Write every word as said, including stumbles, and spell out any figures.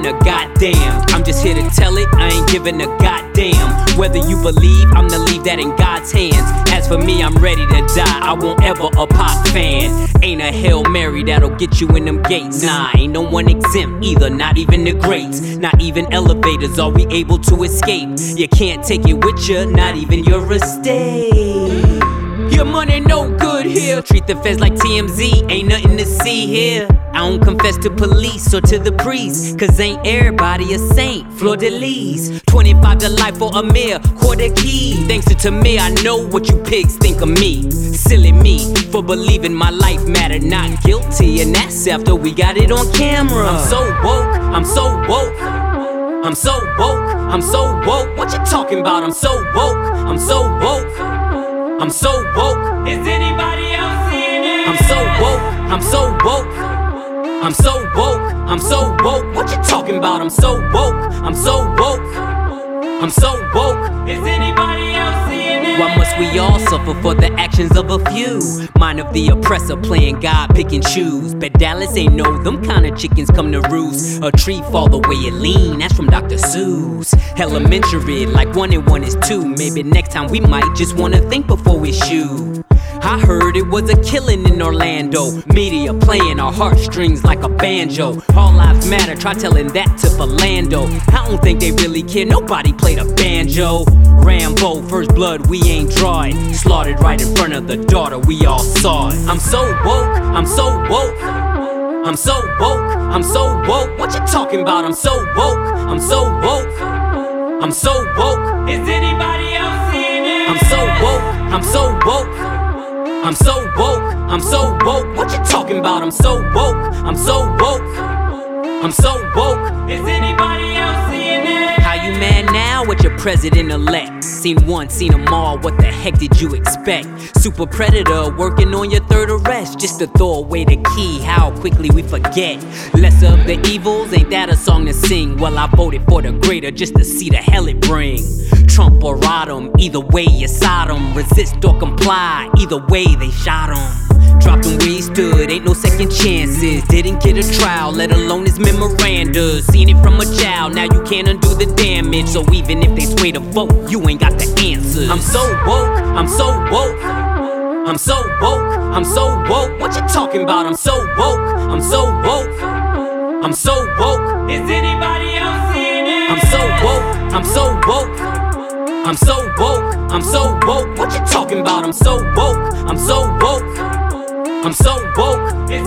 a goddamn. I'm just here to tell it, I ain't giving a goddamn. Whether you believe, I'm to leave that in God's hands. As for me, I'm ready to die, I won't ever a pop fan. Ain't a Hail Mary that'll get you in them gates. Nah, ain't no one exempt either, not even the greats. Not even elevators are we able to escape. You can't take it with you, not even your estate. Your money no good here. Treat the feds like T M Z, ain't nothing to see here. I don't confess to police or to the priest, cause ain't everybody a saint. Fleur de lis, twenty-five to life for a mere quarter key. Thanks to me, I know what you pigs think of me. Silly me for believing my life mattered, not guilty. And that's after we got it on camera. I'm so woke, I'm so woke, I'm so woke, I'm so woke. What you talking about? I'm so woke, I'm so woke, I'm so woke. Is anybody else seeing it? I'm so woke, I'm so woke, I'm so woke, I'm so woke. What you talking about? I'm so woke, I'm so woke, I'm so woke. Is anybody else seeing it? Why must we all suffer for the actions of a few? Mind of the oppressor playing God, pick and choose. Bet Dallas ain't know them kind of chickens come to roost. A tree fall the way it lean, that's from Doctor Seuss. Elementary, like one and one is two. Maybe next time we might just wanna think before we shoot. I heard it was a killing in Orlando. Media playing our heartstrings like a banjo. All lives matter, try telling that to Philando. I don't think they really care, nobody played a banjo. Rambo, first blood, we ain't draw it. Slaughtered right in front of the daughter, we all saw it. I'm so woke, I'm so woke, I'm so woke, I'm so woke. What you talking about? I'm so woke, I'm so woke, I'm so woke. Is anybody else seeing it? I'm so woke, I'm so woke, I'm so woke, I'm so woke. What you talking about? I'm so woke, I'm so woke, I'm so woke. Is anybody else seeing it? How you mad now with your president-elect? Seen one, seen them all, what the heck did you expect? Super predator working on your third arrest, just to throw away the key, how quickly we forget. Lesser of the evils, ain't that a song to sing? Well, I voted for the greater just to see the hell it bring. Trump or Rodham, either way you Sodom. Resist or comply, either way they shot him. Dropped him where he stood, ain't no second chances. Didn't get a trial, let alone his memoranda. Seen it from a child, now you can't undo the damage. So even if they sway to vote, you ain't got the answers. I'm so woke, I'm so woke, I'm so woke, I'm so woke. What you talking about? I'm so woke, I'm so woke, I'm so woke. Is anybody else seeing it? I'm so woke, I'm so woke, I'm so woke, I'm so woke. What you talking about? I'm so woke, I'm so woke, I'm so woke. Is